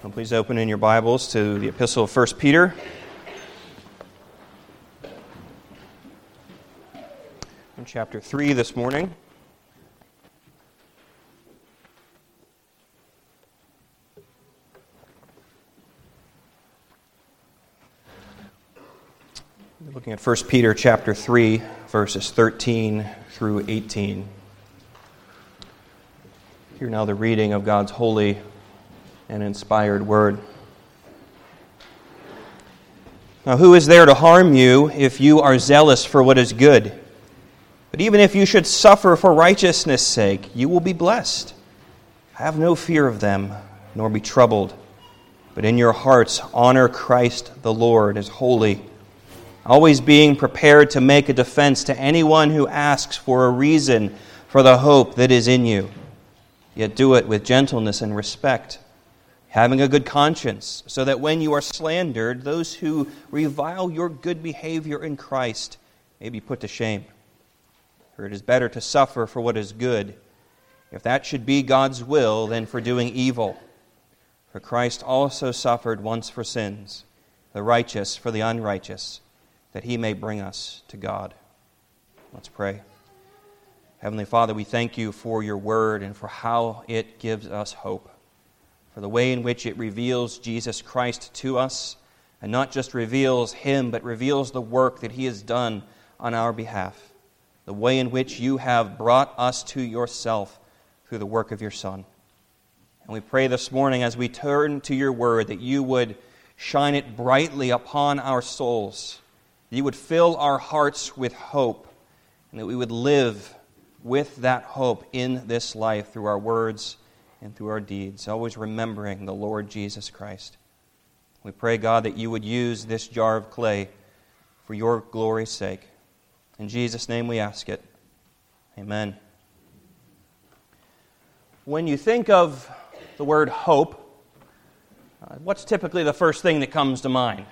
Well, please open in your Bibles to the Epistle of 1 Peter. In chapter 3 this morning. We're looking at 1 Peter chapter 3, verses 13 through 18. Hear now the reading of God's holy and inspired word. Now, who is there to harm you if you are zealous for what is good? But even if you should suffer for righteousness' sake, you will be blessed. Have no fear of them, nor be troubled. But in your hearts honor Christ the Lord as holy, always being prepared to make a defense to anyone who asks for a reason for the hope that is in you. Yet do it with gentleness and respect, having a good conscience, so that when you are slandered, those who revile your good behavior in Christ may be put to shame. For it is better to suffer for what is good, if that should be God's will, than for doing evil. For Christ also suffered once for sins, the righteous for the unrighteous, that he may bring us to God. Let's pray. Heavenly Father, we thank you for your word and for how it gives us hope, for the way in which it reveals Jesus Christ to us, and not just reveals him, but reveals the work that he has done on our behalf, the way in which you have brought us to yourself through the work of your Son. And we pray this morning as we turn to your word that you would shine it brightly upon our souls, that you would fill our hearts with hope, and that we would live with that hope in this life through our words and through our deeds, always remembering the Lord Jesus Christ. We pray, God, that you would use this jar of clay for your glory's sake. In Jesus' name we ask it. Amen. When you think of the word hope, what's typically the first thing that comes to mind?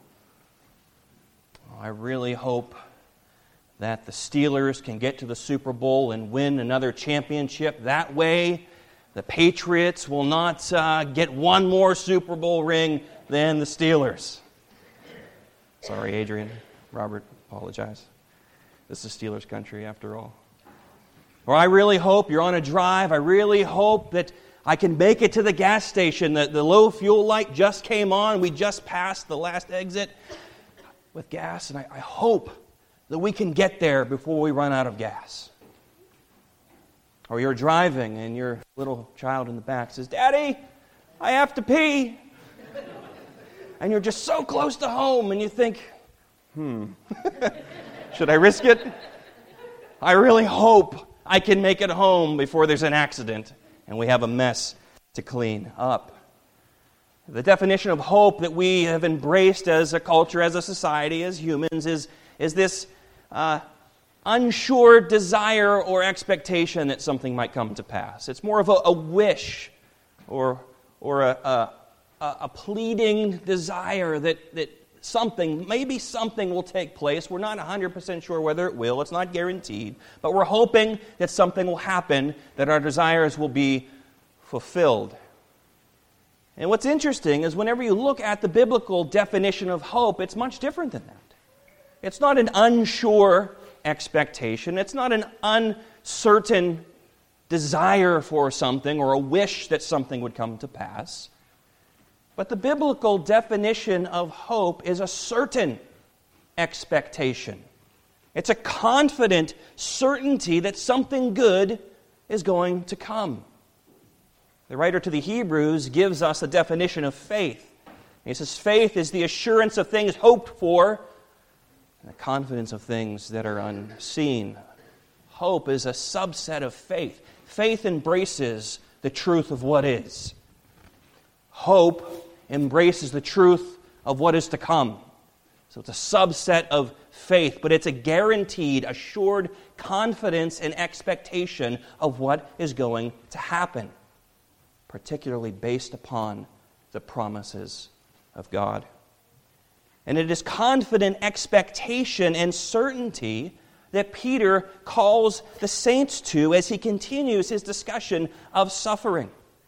I really hope that the Steelers can get to the Super Bowl and win another championship. That way, the Patriots will not get one more Super Bowl ring than the Steelers. Sorry, Adrian. Robert, apologize. This is Steelers country after all. Or I really hope you're on a drive. I really hope that I can make it to the gas station. The low fuel light just came on. We just passed the last exit with gas. And I hope that we can get there before we run out of gas. Or you're driving and your little child in the back says, "Daddy, I have to pee." And you're just so close to home and you think, should I risk it? I really hope I can make it home before there's an accident and we have a mess to clean up. The definition of hope that we have embraced as a culture, as a society, as humans, is this unsure desire or expectation that something might come to pass. It's more of a wish or a pleading desire that maybe something will take place. We're not 100% sure whether it will. It's not guaranteed. But we're hoping that something will happen, that our desires will be fulfilled. And what's interesting is whenever you look at the biblical definition of hope, it's much different than that. It's not an unsure expectation. It's not an uncertain desire for something or a wish that something would come to pass. But the biblical definition of hope is a certain expectation. It's a confident certainty that something good is going to come. The writer to the Hebrews gives us a definition of faith. He says, faith is the assurance of things hoped for, and the confidence of things that are unseen. Hope is a subset of faith. Faith embraces the truth of what is. Hope embraces the truth of what is to come. So it's a subset of faith, but it's a guaranteed, assured confidence and expectation of what is going to happen, particularly based upon the promises of God. And it is confident expectation and certainty that Peter calls the saints to as he continues his discussion of suffering.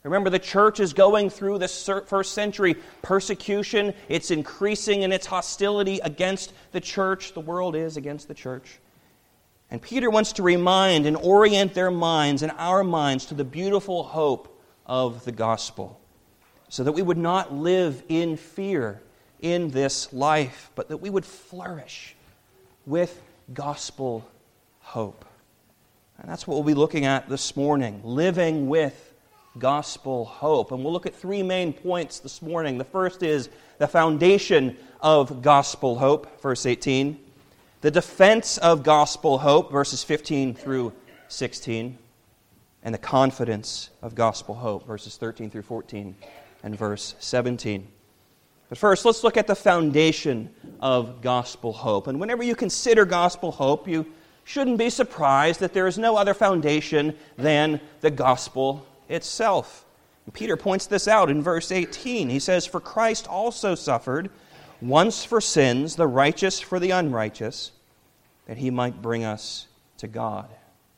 Remember, the church is going through this first century persecution. It's increasing in its hostility against the church. The world is against the church. And Peter wants to remind and orient their minds and our minds to the beautiful hope of the gospel, so that we would not live in fear in this life, but that we would flourish with gospel hope. And that's what we'll be looking at this morning, living with gospel hope. And we'll look at three main points this morning. The first is the foundation of gospel hope, verse 18. The defense of gospel hope, verses 15 through 16. And the confidence of gospel hope, verses 13 through 14 and verse 17. But first, let's look at the foundation of gospel hope. And whenever you consider gospel hope, you shouldn't be surprised that there is no other foundation than the gospel itself. And Peter points this out in verse 18. He says, "For Christ also suffered once for sins, the righteous for the unrighteous, that he might bring us to God."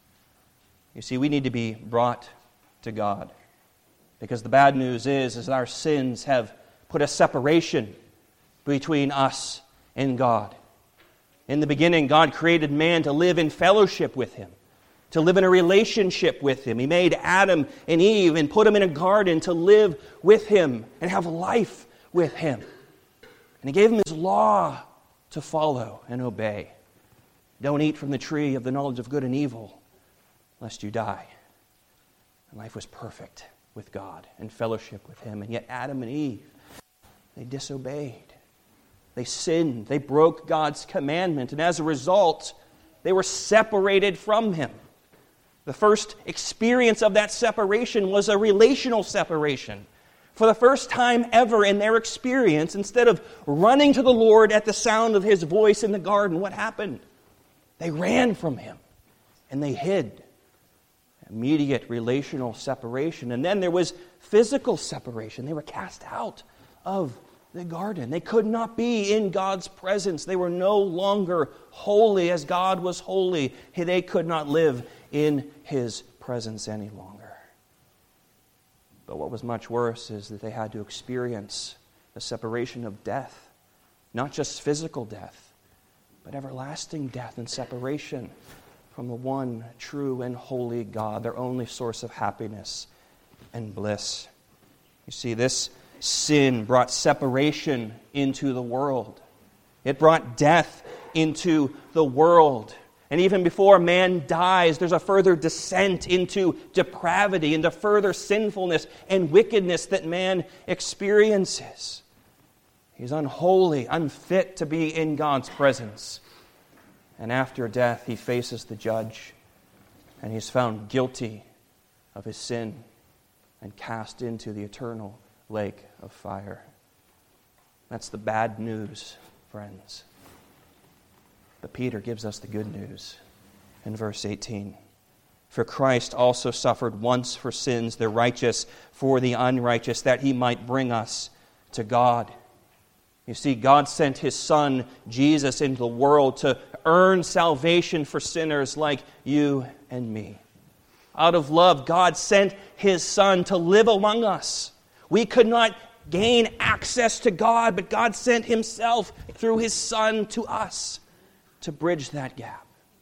You see, we need to be brought to God, because the bad news is that our sins have put a separation between us and God. In the beginning, God created man to live in fellowship with Him, to live in a relationship with Him. He made Adam and Eve and put them in a garden to live with Him and have life with Him. And He gave them His law to follow and obey. Don't eat from the tree of the knowledge of good and evil, lest you die. And life was perfect with God and fellowship with Him. And yet Adam and Eve, they disobeyed. They sinned. They broke God's commandment. And as a result, they were separated from Him. The first experience of that separation was a relational separation. For the first time ever in their experience, instead of running to the Lord at the sound of His voice in the garden, what happened? They ran from Him and they hid. Immediate relational separation. And then there was physical separation. They were cast out of the garden. They could not be in God's presence. They were no longer holy as God was holy. They could not live in His presence any longer. But what was much worse is that they had to experience the separation of death. Not just physical death, but everlasting death and separation from the one true and holy God, their only source of happiness and bliss. You see, this sin brought separation into the world. It brought death into the world. And even before man dies, there's a further descent into depravity, into further sinfulness and wickedness that man experiences. He's unholy, unfit to be in God's presence. And after death, he faces the judge, and he's found guilty of his sin and cast into the eternal lake of fire. That's the bad news, friends. But Peter gives us the good news in verse 18. For Christ also suffered once for sins, the righteous for the unrighteous, that he might bring us to God. You see, God sent His Son, Jesus, into the world to earn salvation for sinners like you and me. Out of love, God sent His Son to live among us. We could not gain access to God, but God sent Himself through His Son to us to bridge that gap.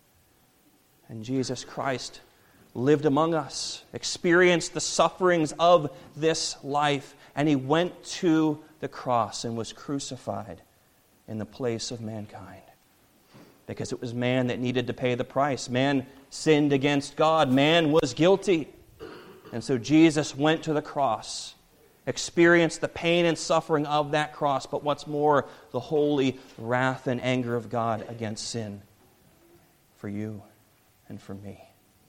And Jesus Christ lived among us, experienced the sufferings of this life, and He went to the cross and was crucified in the place of mankind. Because it was man that needed to pay the price. Man sinned against God. Man was guilty. And so Jesus went to the cross, experienced the pain and suffering of that cross, but what's more, the holy wrath and anger of God against sin for you and for me.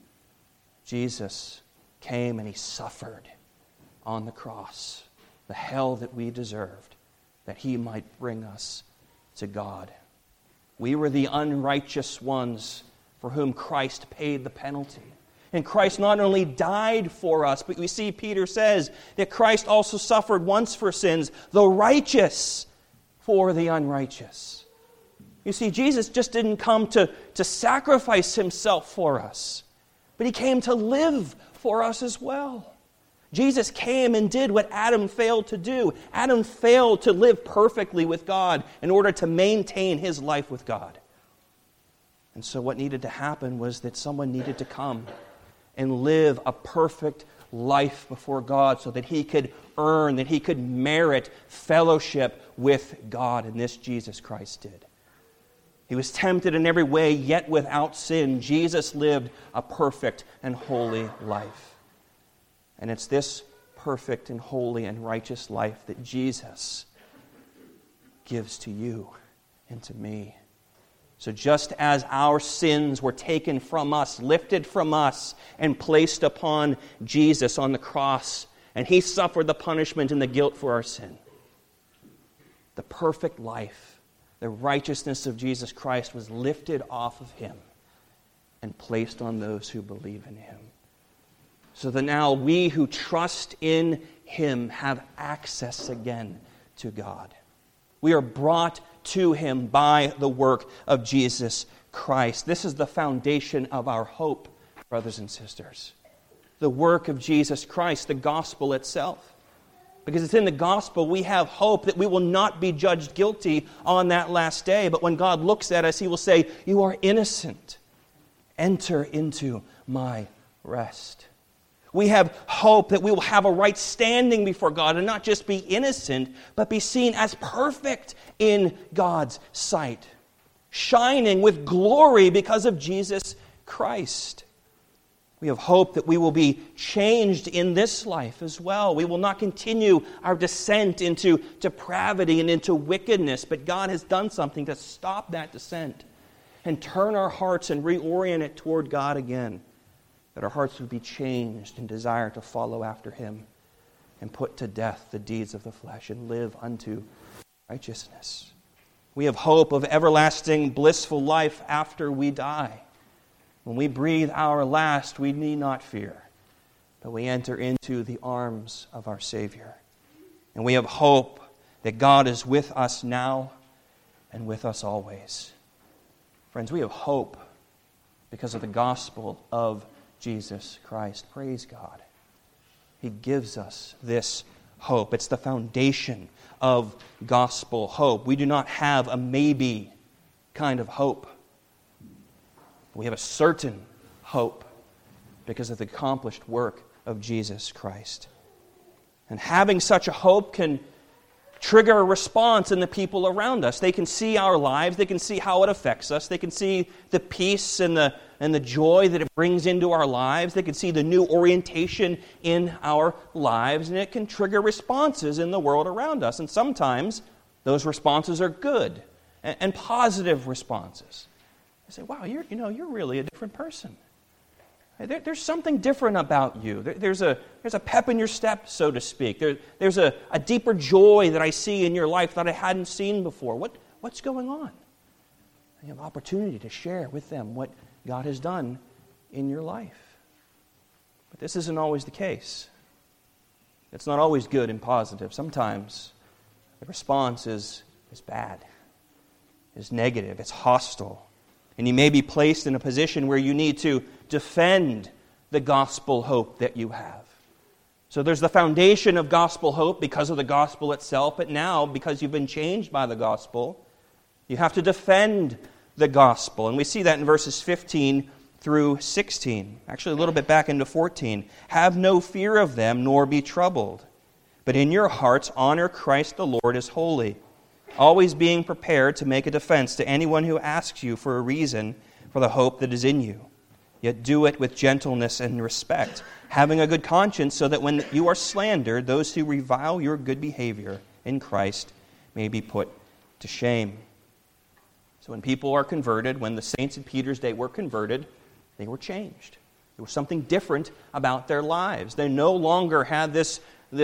Jesus came and He suffered on the cross the hell that we deserved, that He might bring us to God. We were the unrighteous ones for whom Christ paid the penalty. And Christ not only died for us, but we see Peter says that Christ also suffered once for sins, the righteous for the unrighteous. You see, Jesus just didn't come to sacrifice Himself for us, but He came to live for us as well. Jesus came and did what Adam failed to do. Adam failed to live perfectly with God in order to maintain his life with God. And so what needed to happen was that someone needed to come and live a perfect life before God so that he could earn, that he could merit fellowship with God. And this Jesus Christ did. He was tempted in every way, yet without sin. Jesus lived a perfect and holy life. And it's this perfect and holy and righteous life that Jesus gives to you and to me. So just as our sins were taken from us, lifted from us, and placed upon Jesus on the cross, and he suffered the punishment and the guilt for our sin, the perfect life, the righteousness of Jesus Christ was lifted off of him and placed on those who believe in him. So that now we who trust in him have access again to God. We are brought to him by the work of Jesus Christ. This is the foundation of our hope, brothers and sisters. The work of Jesus Christ, the gospel itself. Because it's in the gospel we have hope that we will not be judged guilty on that last day. But when God looks at us, he will say, "You are innocent. Enter into my rest." We have hope that we will have a right standing before God and not just be innocent, but be seen as perfect in God's sight, shining with glory because of Jesus Christ. We have hope that we will be changed in this life as well. We will not continue our descent into depravity and into wickedness, but God has done something to stop that descent and turn our hearts and reorient it toward God again. That our hearts would be changed and desire to follow after him and put to death the deeds of the flesh and live unto righteousness. We have hope of everlasting blissful life after we die. When we breathe our last, we need not fear, but we enter into the arms of our Savior. And we have hope that God is with us now and with us always. Friends, we have hope because of the gospel of Jesus Christ. Praise God. He gives us this hope. It's the foundation of gospel hope. We do not have a maybe kind of hope. We have a certain hope because of the accomplished work of Jesus Christ. And having such a hope can trigger a response in the people around us. They can see our lives. They can see how it affects us. They can see the peace and the joy that it brings into our lives. They can see the new orientation in our lives. And it can trigger responses in the world around us. And sometimes those responses are good and positive responses. They say, "Wow, you're really a different person. There's something different about you. There's a pep in your step, so to speak. There's a deeper joy that I see in your life that I hadn't seen before. What's going on?" You have opportunity to share with them what God has done in your life. But this isn't always the case. It's not always good and positive. Sometimes the response is bad, is negative, it's hostile. And you may be placed in a position where you need to defend the gospel hope that you have. So there's the foundation of gospel hope because of the gospel itself, but now, because you've been changed by the gospel, you have to defend the gospel. And we see that in verses 15 through 16. Actually, a little bit back into 14. "Have no fear of them, nor be troubled. But in your hearts honor Christ the Lord as holy, always being prepared to make a defense to anyone who asks you for a reason for the hope that is in you. Yet do it with gentleness and respect, having a good conscience, so that when you are slandered, those who revile your good behavior in Christ may be put to shame." So when people are converted, when the saints in Peter's day were converted, they were changed. There was something different about their lives. They no longer had this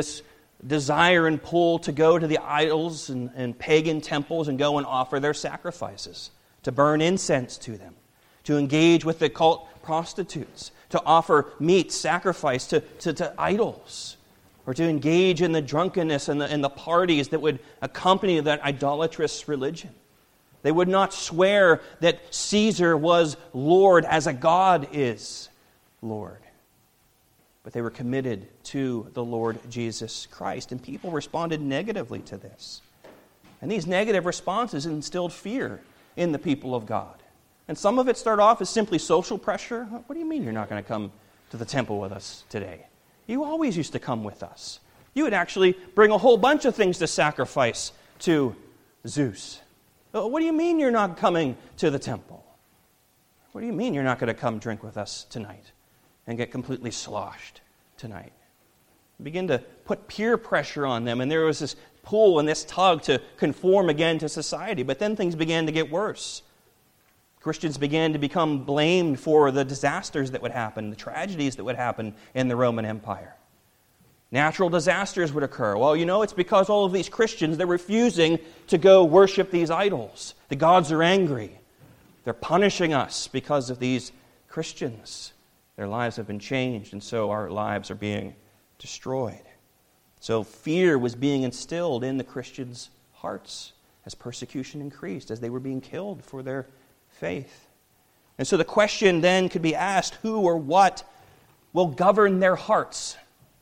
desire and pull to go to the idols and pagan temples and go and offer their sacrifices, to burn incense to them, to engage with the cult prostitutes, to offer meat sacrifice to idols, or to engage in the drunkenness and the parties that would accompany that idolatrous religion. They would not swear that Caesar was Lord as a God is Lord. but they were committed to the Lord Jesus Christ. And people responded negatively to this. And these negative responses instilled fear in the people of God. And some of it started off as simply social pressure. What do you mean you're not going to come to the temple with us today? You always used to come with us. You would actually bring a whole bunch of things to sacrifice to Zeus. What do you mean you're not coming to the temple? What do you mean you're not going to come drink with us tonight and get completely sloshed tonight? Begin to put peer pressure on them, and there was this pull and this tug to conform again to society. But then things began to get worse. Christians began to become blamed for the disasters that would happen, the tragedies that would happen in the Roman Empire. Natural disasters would occur. Well, it's because all of these Christians, they're refusing to go worship these idols. The gods are angry. They're punishing us because of these Christians. Their lives have been changed, and so our lives are being destroyed. So fear was being instilled in the Christians' hearts as persecution increased, as they were being killed for their faith. And so the question then could be asked, who or what will govern their hearts?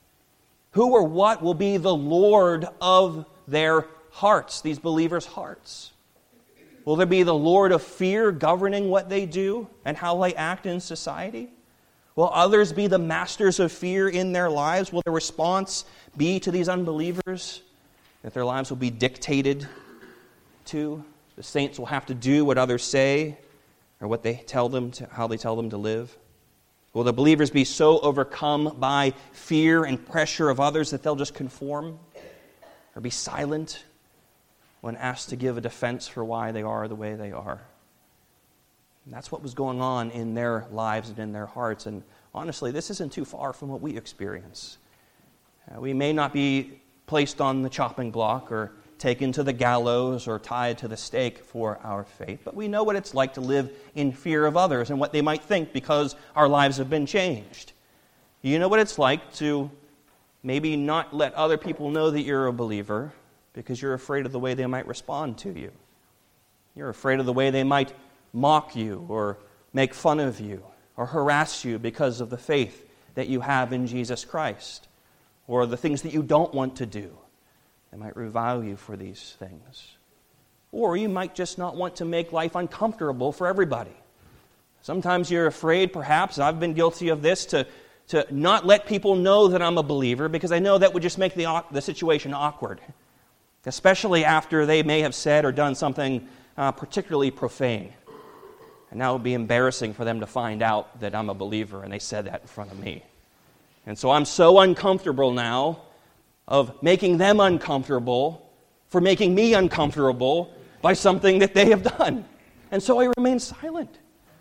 Who or what will be the Lord of their hearts, these believers' hearts? Will there be the Lord of fear governing what they do and how they act in society? Will others be the masters of fear in their lives? Will their response be to these unbelievers that their lives will be dictated to? The saints will have to do what others say or what they tell them to, how they tell them to live. Will the believers be so overcome by fear and pressure of others that they'll just conform or be silent when asked to give a defense for why they are the way they are? And that's what was going on in their lives and in their hearts. And honestly, this isn't too far from what we experience. We may not be placed on the chopping block or taken to the gallows or tied to the stake for our faith, but we know what it's like to live in fear of others and what they might think because our lives have been changed. You know what it's like to maybe not let other people know that you're a believer because you're afraid of the way they might respond to you. You're afraid of the way they might mock you or make fun of you or harass you because of the faith that you have in Jesus Christ, or the things that you don't want to do. They might revile you for these things. Or you might just not want to make life uncomfortable for everybody. Sometimes you're afraid, perhaps, I've been guilty of this, to not let people know that I'm a believer because I know that would just make the situation awkward, especially after they may have said or done something particularly profane. And now it would be embarrassing for them to find out that I'm a believer and they said that in front of me. And so I'm so uncomfortable now of making them uncomfortable for making me uncomfortable by something that they have done. And so I remain silent.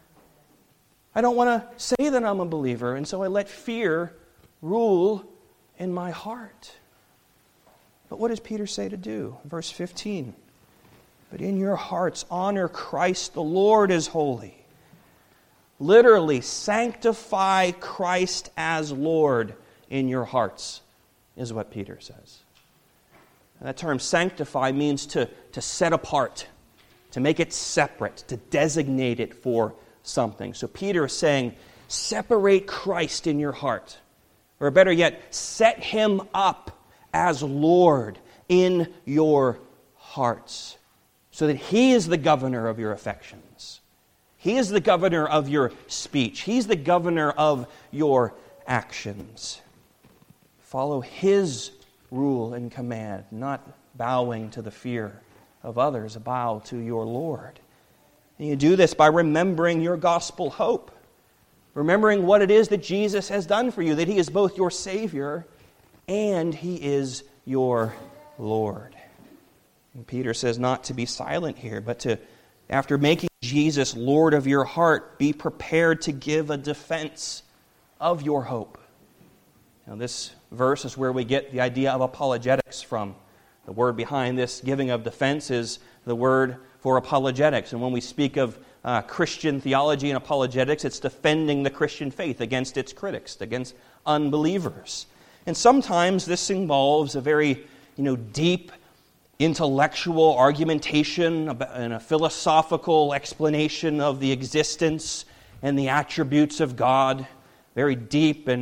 I don't want to say that I'm a believer, and so I let fear rule in my heart. But what does Peter say to do? Verse 15. But in your hearts honor Christ the Lord as holy. Literally, sanctify Christ as Lord in your hearts, is what Peter says. And that term sanctify means to set apart, to make it separate, to designate it for something. So Peter is saying, separate Christ in your heart. Or better yet, set Him up as Lord in your hearts, so that He is the governor of your affections. He is the governor of your speech. He's the governor of your actions. Follow His rule and command, not bowing to the fear of others. Bow to your Lord. And you do this by remembering your gospel hope. Remembering what it is that Jesus has done for you, that He is both your Savior and He is your Lord. And Peter says not to be silent here, but to, after making Jesus Lord of your heart, be prepared to give a defense of your hope. Now, this verse is where we get the idea of apologetics from. The word behind this giving of defense is the word for apologetics. And when we speak of Christian theology and apologetics, it's defending the Christian faith against its critics, against unbelievers. And sometimes this involves a very, deep intellectual argumentation and a philosophical explanation of the existence and the attributes of God. Very deep and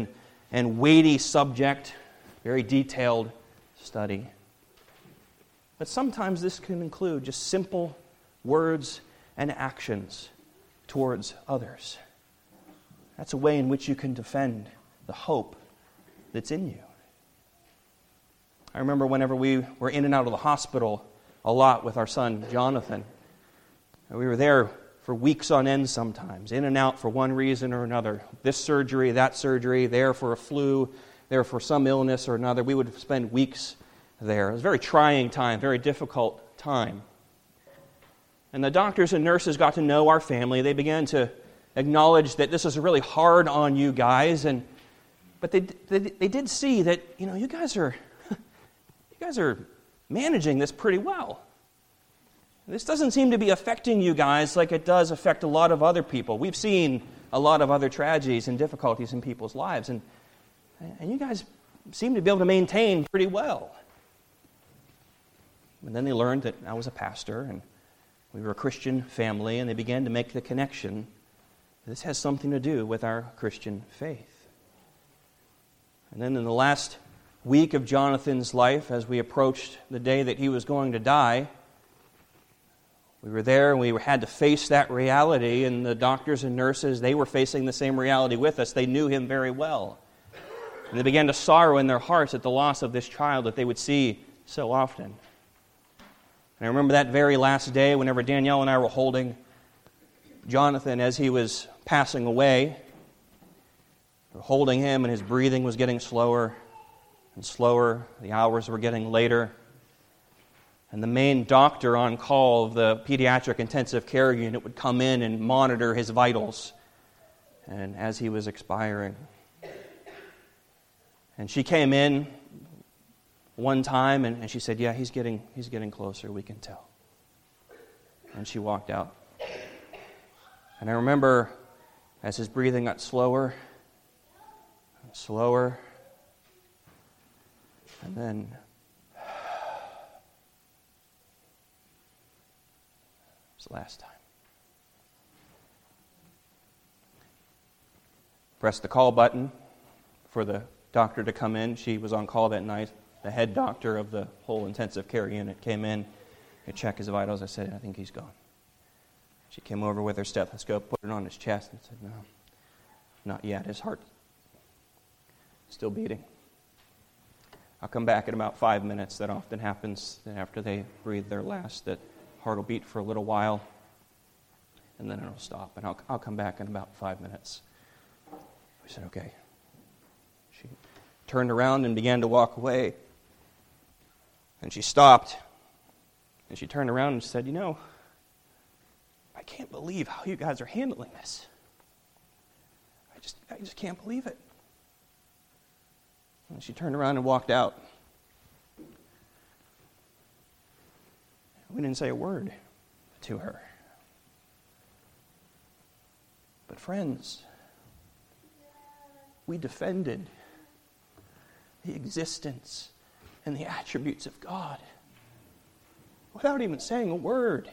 and weighty subject, very detailed study. But sometimes this can include just simple words and actions towards others. That's a way in which you can defend the hope that's in you. I remember whenever we were in and out of the hospital a lot with our son, Jonathan. We were there for weeks on end sometimes, in and out for one reason or another. This surgery, that surgery, there for a flu, there for some illness or another. We would spend weeks there. It was a very trying time, very difficult time. And the doctors and nurses got to know our family. They began to acknowledge that this was really hard on you guys, but they did see that, you guys are managing this pretty well. This doesn't seem to be affecting you guys like it does affect a lot of other people. We've seen a lot of other tragedies and difficulties in people's lives, and you guys seem to be able to maintain pretty well. And then they learned that I was a pastor, and we were a Christian family, and they began to make the connection. This has something to do with our Christian faith. And then in the last week of Jonathan's life, as we approached the day that he was going to die, we were there and we had to face that reality, and the doctors and nurses, they were facing the same reality with us. They knew him very well. And they began to sorrow in their hearts at the loss of this child that they would see so often. And I remember that very last day, whenever Danielle and I were holding Jonathan as he was passing away. We were holding him, and his breathing was getting slower and slower. The hours were getting later. And the main doctor on call of the pediatric intensive care unit would come in and monitor his vitals, and as he was expiring. And she came in one time and she said, "Yeah, he's getting closer, we can tell." And she walked out. And I remember as his breathing got slower and slower, and then it was the last time. Pressed the call button for the doctor to come in. She was on call that night. The head doctor of the whole intensive care unit came in to check his vitals. I said, "I think he's gone." She came over with her stethoscope, put it on his chest, and said, "No, not yet. His heart still beating. I'll come back in about 5 minutes." That often happens after they breathe their last. That heart will beat for a little while, and then it'll stop. And I'll come back in about 5 minutes. We said, "Okay." She turned around and began to walk away. And she stopped. And she turned around and said, "I can't believe how you guys are handling this. I just can't believe it." And she turned around and walked out. We didn't say a word to her. But friends, we defended the existence and the attributes of God without even saying a word.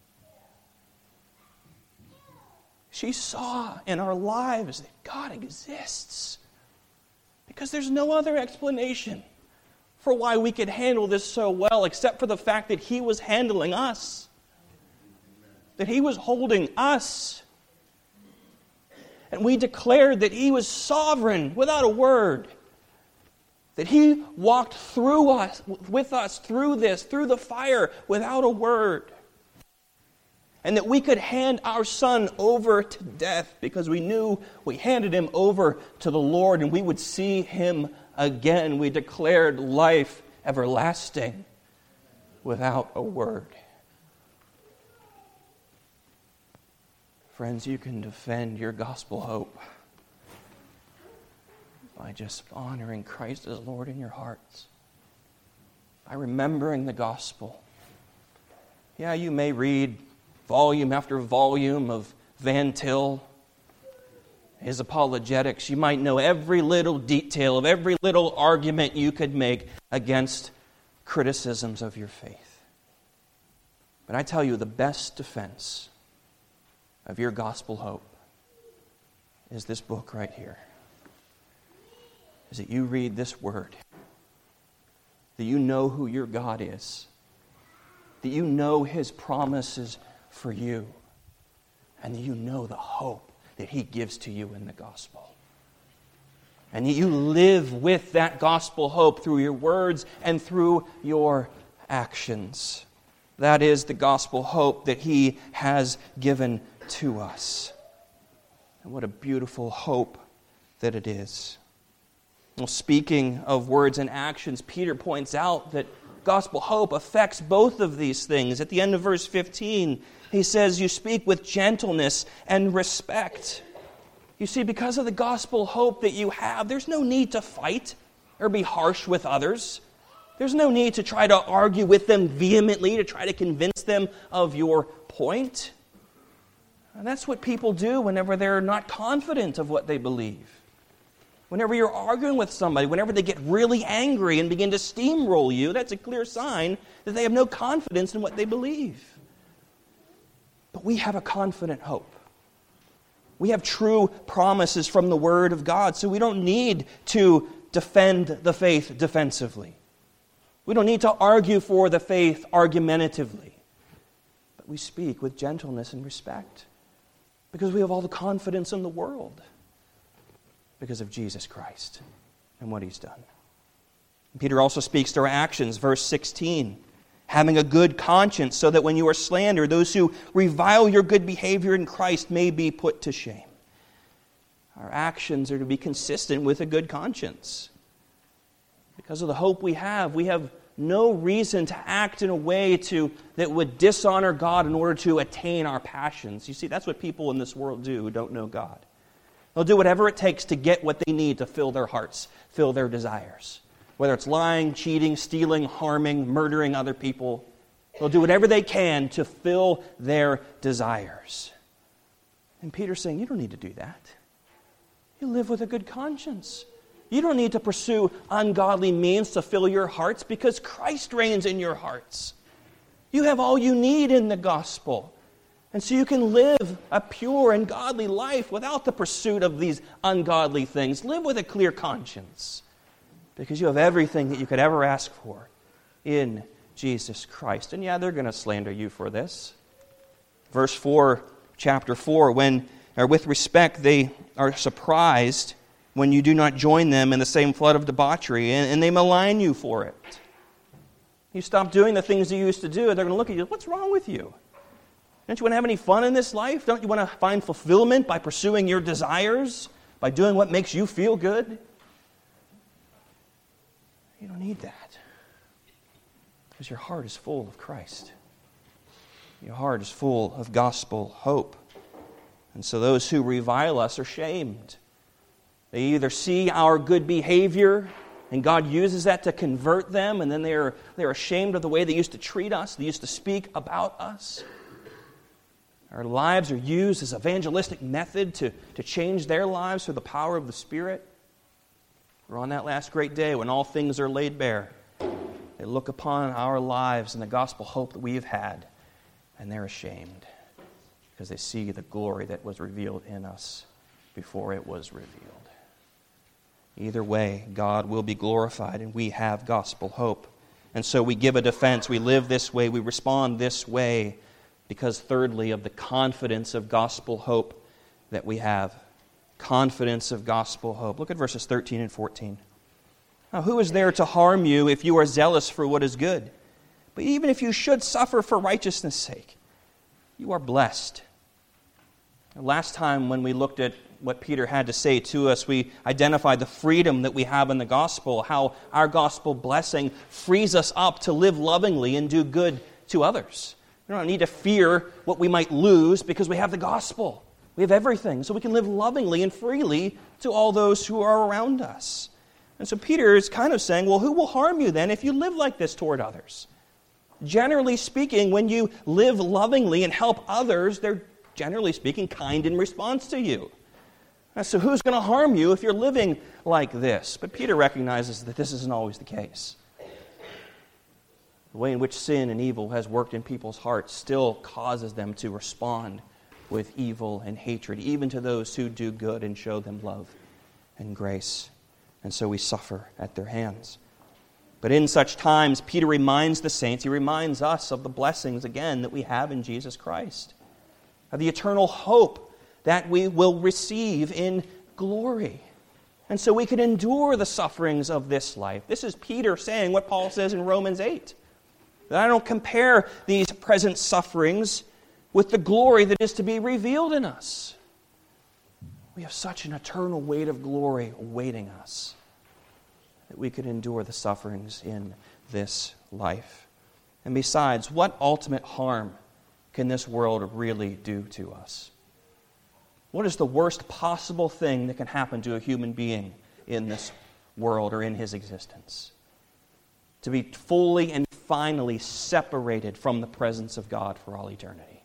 She saw in our lives that God exists, because there's no other explanation for why we could handle this so well except for the fact that He was handling us, that He was holding us. And we declared that He was sovereign without a word, that He walked through us, with us through this, through the fire, without a word. And that we could hand our son over to death because we knew we handed him over to the Lord and we would see him again. We declared life everlasting without a word. Friends, you can defend your gospel hope by just honoring Christ as Lord in your hearts, by remembering the gospel. Yeah, you may read volume after volume of Van Til, his apologetics. You might know every little detail of every little argument you could make against criticisms of your faith. But I tell you, the best defense of your gospel hope is this book right here. is that you read this word, that you know who your God is, that you know His promises for you, and that you know the hope that He gives to you in the gospel. And that you live with that gospel hope through your words and through your actions. That is the gospel hope that He has given to us. And what a beautiful hope that it is. Well, speaking of words and actions, Peter points out that gospel hope affects both of these things. At the end of verse 15, he says, you speak with gentleness and respect. You see, because of the gospel hope that you have, there's no need to fight or be harsh with others. There's no need to try to argue with them vehemently, to try to convince them of your point. And that's what people do whenever they're not confident of what they believe. Whenever you're arguing with somebody, whenever they get really angry and begin to steamroll you, that's a clear sign that they have no confidence in what they believe. But we have a confident hope. We have true promises from the Word of God, so we don't need to defend the faith defensively. We don't need to argue for the faith argumentatively. But we speak with gentleness and respect because we have all the confidence in the world because of Jesus Christ and what He's done. Peter also speaks to our actions, verse 16. Having a good conscience, so that when you are slandered, those who revile your good behavior in Christ may be put to shame. Our actions are to be consistent with a good conscience. Because of the hope we have no reason to act in a way that would dishonor God in order to attain our passions. You see, that's what people in this world do who don't know God. They'll do whatever it takes to get what they need to fill their hearts, fill their desires. Whether it's lying, cheating, stealing, harming, murdering other people, they'll do whatever they can to fill their desires. And Peter's saying, you don't need to do that. You live with a good conscience. You don't need to pursue ungodly means to fill your hearts because Christ reigns in your hearts. You have all you need in the gospel. And so you can live a pure and godly life without the pursuit of these ungodly things. Live with a clear conscience. Because you have everything that you could ever ask for in Jesus Christ. And yeah, they're going to slander you for this. Verse 4, chapter 4, with respect they are surprised when you do not join them in the same flood of debauchery, and they malign you for it. You stop doing the things you used to do, and they're going to look at you, what's wrong with you? Don't you want to have any fun in this life? Don't you want to find fulfillment by pursuing your desires? By doing what makes you feel good? You don't need that. Because your heart is full of Christ. Your heart is full of gospel hope. And so those who revile us are shamed. They either see our good behavior, and God uses that to convert them, and then they're ashamed of the way they used to treat us, they used to speak about us. Our lives are used as an evangelistic method to change their lives through the power of the Spirit. Or on that last great day when all things are laid bare, they look upon our lives and the gospel hope that we have had, and they're ashamed because they see the glory that was revealed in us before it was revealed. Either way, God will be glorified, and we have gospel hope. And so we give a defense. We live this way. We respond this way because, thirdly, of the confidence of gospel hope that we have. Confidence of gospel hope. Look at verses 13 and 14. Now, who is there to harm you if you are zealous for what is good? But even if you should suffer for righteousness' sake, you are blessed. Last time when we looked at what Peter had to say to us, we identified the freedom that we have in the gospel, how our gospel blessing frees us up to live lovingly and do good to others. We don't need to fear what we might lose because we have the gospel. We have everything, so we can live lovingly and freely to all those who are around us. And so Peter is kind of saying, well, who will harm you then if you live like this toward others? Generally speaking, when you live lovingly and help others, they're generally speaking kind in response to you. So who's going to harm you if you're living like this? But Peter recognizes that this isn't always the case. The way in which sin and evil has worked in people's hearts still causes them to respond with evil and hatred, even to those who do good and show them love and grace. and so we suffer at their hands. But in such times, Peter reminds the saints, he reminds us of the blessings, again, that we have in Jesus Christ, of the eternal hope that we will receive in glory. And so we can endure the sufferings of this life. This is Peter saying what Paul says in Romans 8, that I don't compare these present sufferings with the glory that is to be revealed in us. We have such an eternal weight of glory awaiting us that we could endure the sufferings in this life. And besides, what ultimate harm can this world really do to us? What is the worst possible thing that can happen to a human being in this world or in his existence? To be fully and finally separated from the presence of God for all eternity.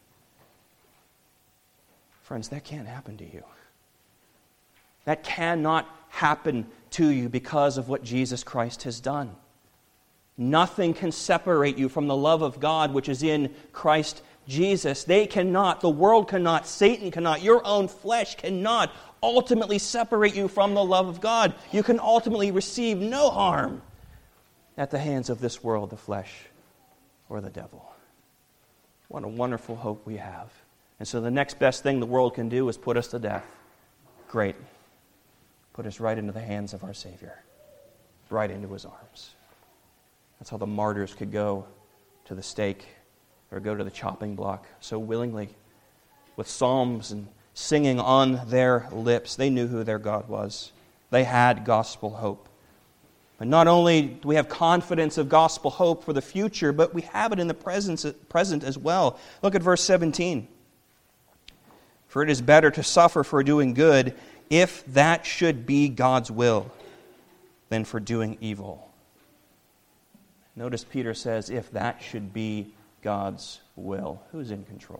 Friends, that can't happen to you. That cannot happen to you because of what Jesus Christ has done. Nothing can separate you from the love of God which is in Christ Jesus. They cannot, the world cannot, Satan cannot, your own flesh cannot ultimately separate you from the love of God. You can ultimately receive no harm at the hands of this world, the flesh, or the devil. What a wonderful hope we have. And so the next best thing the world can do is put us to death. Great. Put us right into the hands of our Savior, right into His arms. That's how the martyrs could go to the stake or go to the chopping block so willingly, with psalms and singing on their lips. They knew who their God was. They had gospel hope. But not only do we have confidence of gospel hope for the future, but we have it in the present as well. Look at verse 17. For it is better to suffer for doing good, if that should be God's will, than for doing evil. Notice Peter says, if that should be God's will. Who's in control?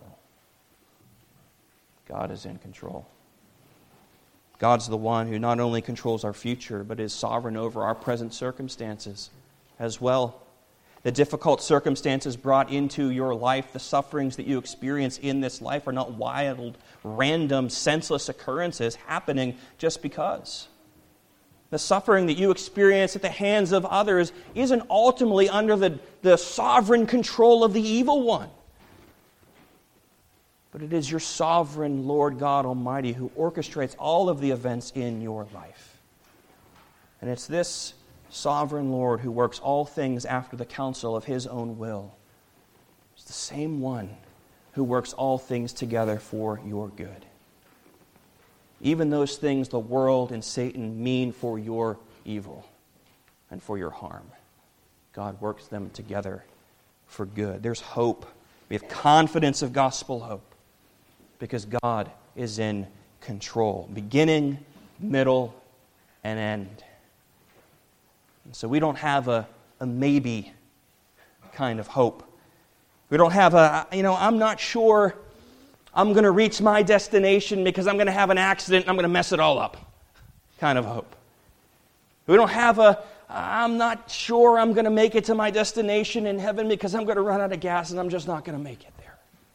God is in control. God's the one who not only controls our future, but is sovereign over our present circumstances as well. The difficult circumstances brought into your life, the sufferings that you experience in this life are not wild, random, senseless occurrences happening just because. The suffering that you experience at the hands of others isn't ultimately under the sovereign control of the evil one. But it is your sovereign Lord God Almighty who orchestrates all of the events in your life. And it's this sovereign Lord who works all things after the counsel of His own will. It's the same one who works all things together for your good. Even those things the world and Satan mean for your evil and for your harm, God works them together for good. There's hope. We have confidence of gospel hope because God is in control, beginning, middle, and end. And so we don't have a maybe kind of hope. We don't have I'm not sure I'm going to reach my destination because I'm going to have an accident and I'm going to mess it all up kind of hope. We don't have I'm not sure I'm going to make it to my destination in heaven because I'm going to run out of gas and I'm just not going to make it there.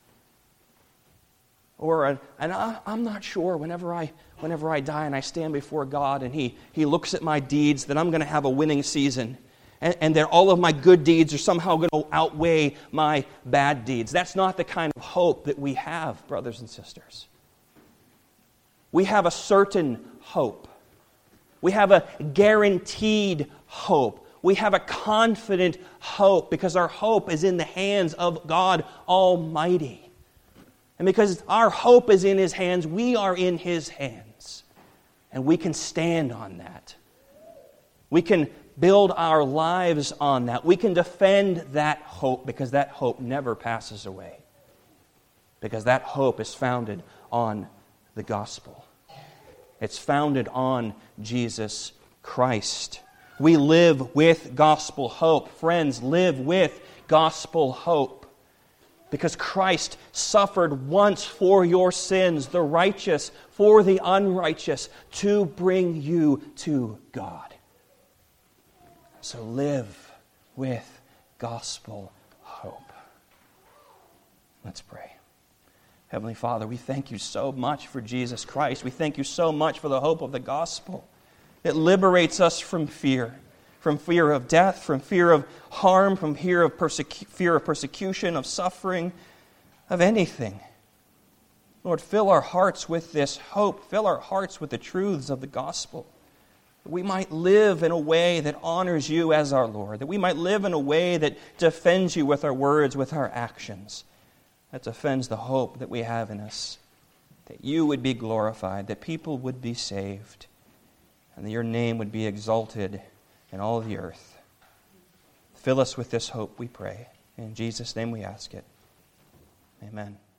Or I'm not sure whenever I die and I stand before God and He looks at my deeds that I'm going to have a winning season. And that all of my good deeds are somehow going to outweigh my bad deeds. That's not the kind of hope that we have, brothers and sisters. We have a certain hope. We have a guaranteed hope. We have a confident hope because our hope is in the hands of God Almighty. And because our hope is in His hands, we are in His hands. And we can stand on that. We can build our lives on that. We can defend that hope because that hope never passes away. Because that hope is founded on the gospel. It's founded on Jesus Christ. We live with gospel hope. Friends, live with gospel hope. Because Christ suffered once for your sins, the righteous for the unrighteous, to bring you to God. So live with gospel hope. Let's pray. Heavenly Father, we thank You so much for Jesus Christ. We thank You so much for the hope of the gospel. It liberates us from fear of death, from fear of harm, from fear of persecution, of suffering, of anything. Lord, fill our hearts with this hope. Fill our hearts with the truths of the gospel. That we might live in a way that honors you as our Lord. That we might live in a way that defends you with our words, with our actions. That defends the hope that we have in us. That you would be glorified, that people would be saved, and that your name would be exalted in all the earth. Fill us with this hope, we pray. In Jesus' name we ask it. Amen.